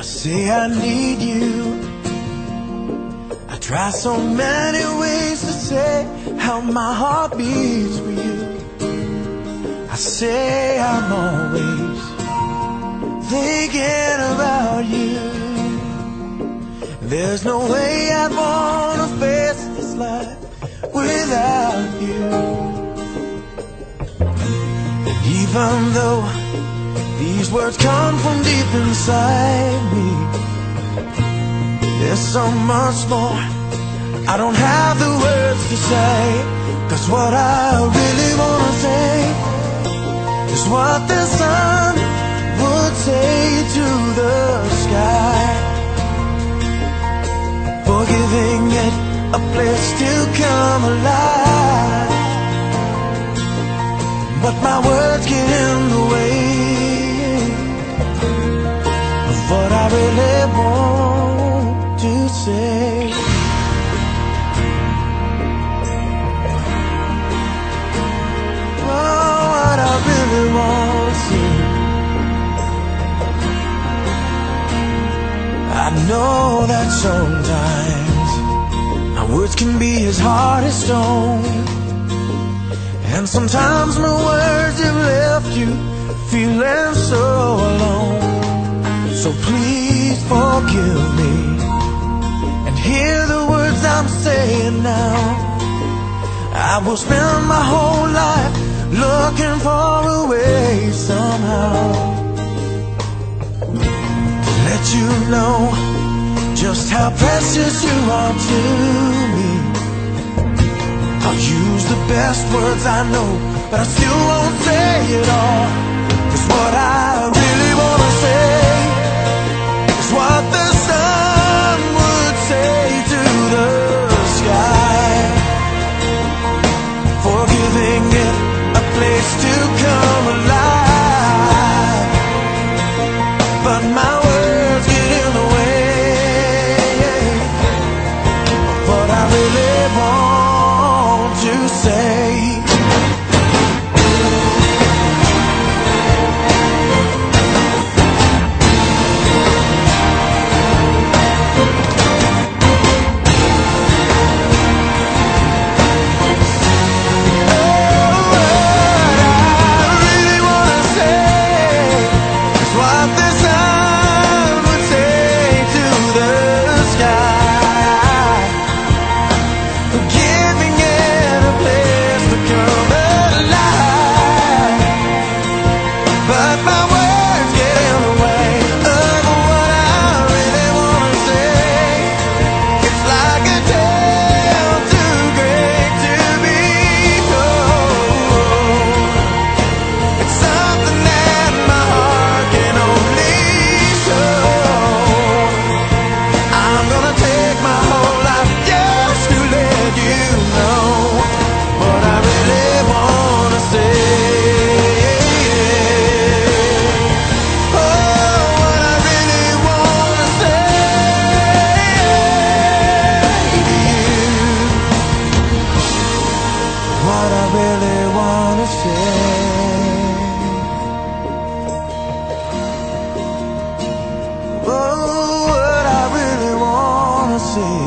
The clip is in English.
say I need you. I try so many ways to say how my heart beats for you. I say I'm always thinking about you. There's no way I'd wanna face this life without you. And even though these words come from deep inside me, there's so much more I don't have the words to say. 'Cause what I really wanna say is what the sun would say to the sky, for giving it a place to come alive. But my words get in the way of what I really want to say. Oh, what I really want to say. I know that sometimes my words can be as hard as stone, and sometimes my words have left you feeling so alone. So please forgive me and hear the words I'm saying now. I will spend my whole life looking for a way somehow to let you know just how precious you are to me. I'll use the best words I know, but I still won't say it all. 'Cause what I really wanna say is what the sun would say to the sky, for giving it a place to come alive. But my words get in the way of what I really want to say. What I really wanna say. Oh, what I really wanna say.